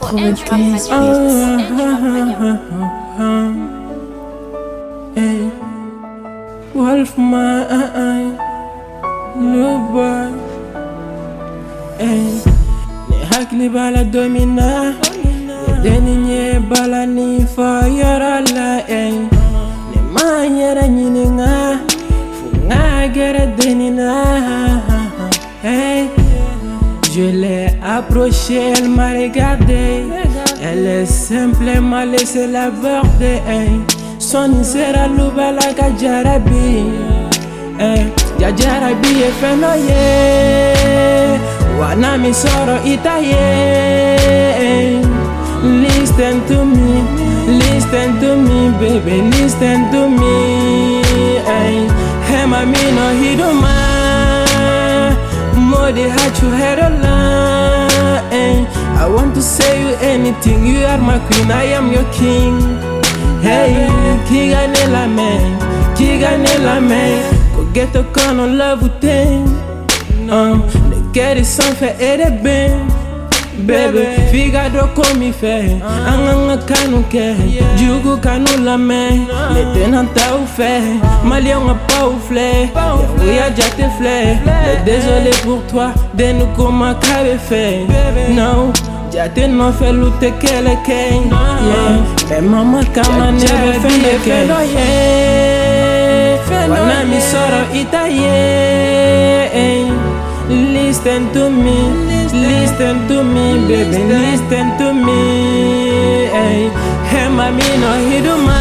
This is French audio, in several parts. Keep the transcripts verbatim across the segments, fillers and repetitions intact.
for Andrew on my streets. Hey, Wolfman, little boy. Hey, ni hakli bala domina, deni nye bala ni fire la. Hey, ni manyera nyininga, funga gere denina. Hey, je l'ai approchée, elle m'a regardé. Elle est simplement laissé l'aborder. Hey, son sera l'oubala ka jarabi. Hey, ya jarabi e fenoye. Wana mi soro itaye. Listen to me, listen to me, baby, listen to me. Hey, hey, mami no hiduma. Modi had you had a line. I want to say you anything. You are my queen, I am your king. Hey, kiganela man, kiganela man. Go get the kind of love you think. Um, get it sans faire et de ben. Baby, figaro come fait. Anganga kanuke, jugu kanu la main. Les tenants ou fait, Malion a pas ou flé. Oui, a déjà tes flé. Désolé pour toi, de nous comme un fait. Non, j'ai tellement fait lutter qu'elle est king. Mais maman, quand on est fait le king. Wana mi soro itaye. Listen to me, listen to me, baby, listen to me. Hey, hey, mami no hiduma.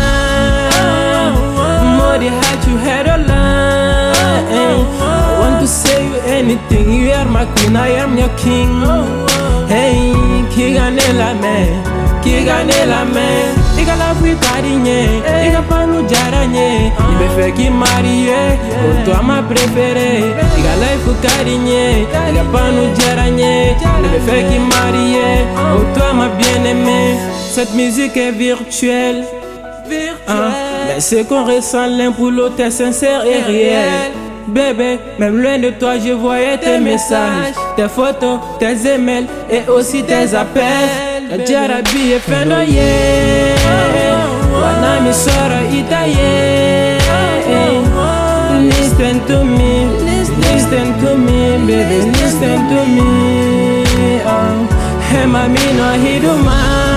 Modi had you had a line. I want to say you anything. You are my queen, I am your king. Hey, kiganela man, kiganela man. Iga la fui cariñe, iga pa nous jaranye. Il me fait qui marier, pour toi ma préférée. Iga la fui cariñe, iga pa nous jaranye. Il me fait qui marier, pour toi ma bien-aimée. Cette musique est virtuelle, hein? Mais ce qu'on ressent l'un pour l'autre est sincère et réel. Bébé, même loin de toi je voyais tes messages, tes photos, tes emails et aussi tes appels. Jarabi e fenoye, wana mi soro itaye. Listen to me, listen to me, baby, listen to me. Hey, mami no hiduma.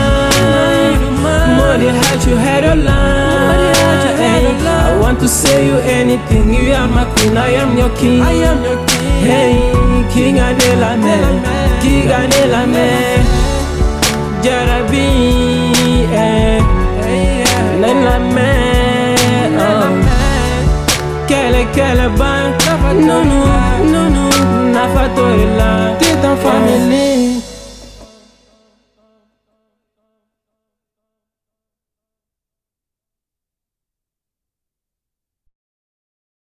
Modi had you had a line. I want to say you anything. You are my queen, I am your king. Hey, king Adela man, king Adela man. Jarabi, eh, nana man, oh. Kele kele ban, no no no no, nafato ila, tit en famille.